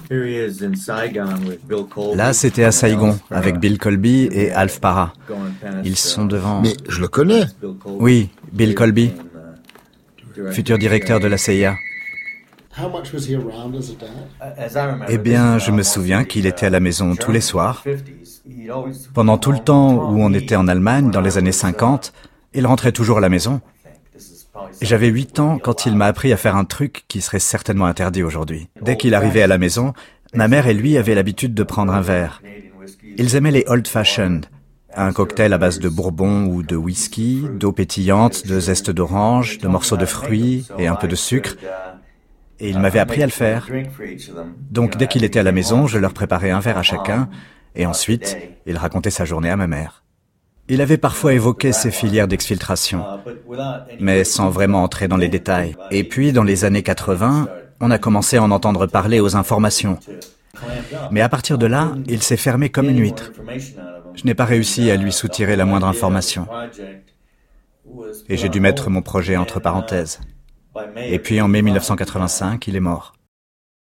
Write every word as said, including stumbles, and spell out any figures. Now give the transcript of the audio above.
Là, c'était à Saigon, avec Bill Colby et Alf Para. Ils sont devant... Mais je le connais. Oui, Bill Colby, futur directeur de la C I A. Eh bien, je me souviens qu'il était à la maison tous les soirs. Pendant tout le temps où on était en Allemagne, dans les années cinquante, il rentrait toujours à la maison. J'avais huit ans quand il m'a appris à faire un truc qui serait certainement interdit aujourd'hui. Dès qu'il arrivait à la maison, ma mère et lui avaient l'habitude de prendre un verre. Ils aimaient les old fashioned, un cocktail à base de bourbon ou de whisky, d'eau pétillante, de zeste d'orange, de morceaux de fruits et un peu de sucre. Et il m'avait appris à le faire. Donc dès qu'il était à la maison, je leur préparais un verre à chacun, et ensuite, il racontait sa journée à ma mère. Il avait parfois évoqué ses filières d'exfiltration, mais sans vraiment entrer dans les détails. Et puis, dans les années quatre-vingt, on a commencé à en entendre parler aux informations. Mais à partir de là, il s'est fermé comme une huître. Je n'ai pas réussi à lui soutirer la moindre information. Et j'ai dû mettre mon projet entre parenthèses. Et puis, en mai mille neuf cent quatre-vingt-cinq, il est mort.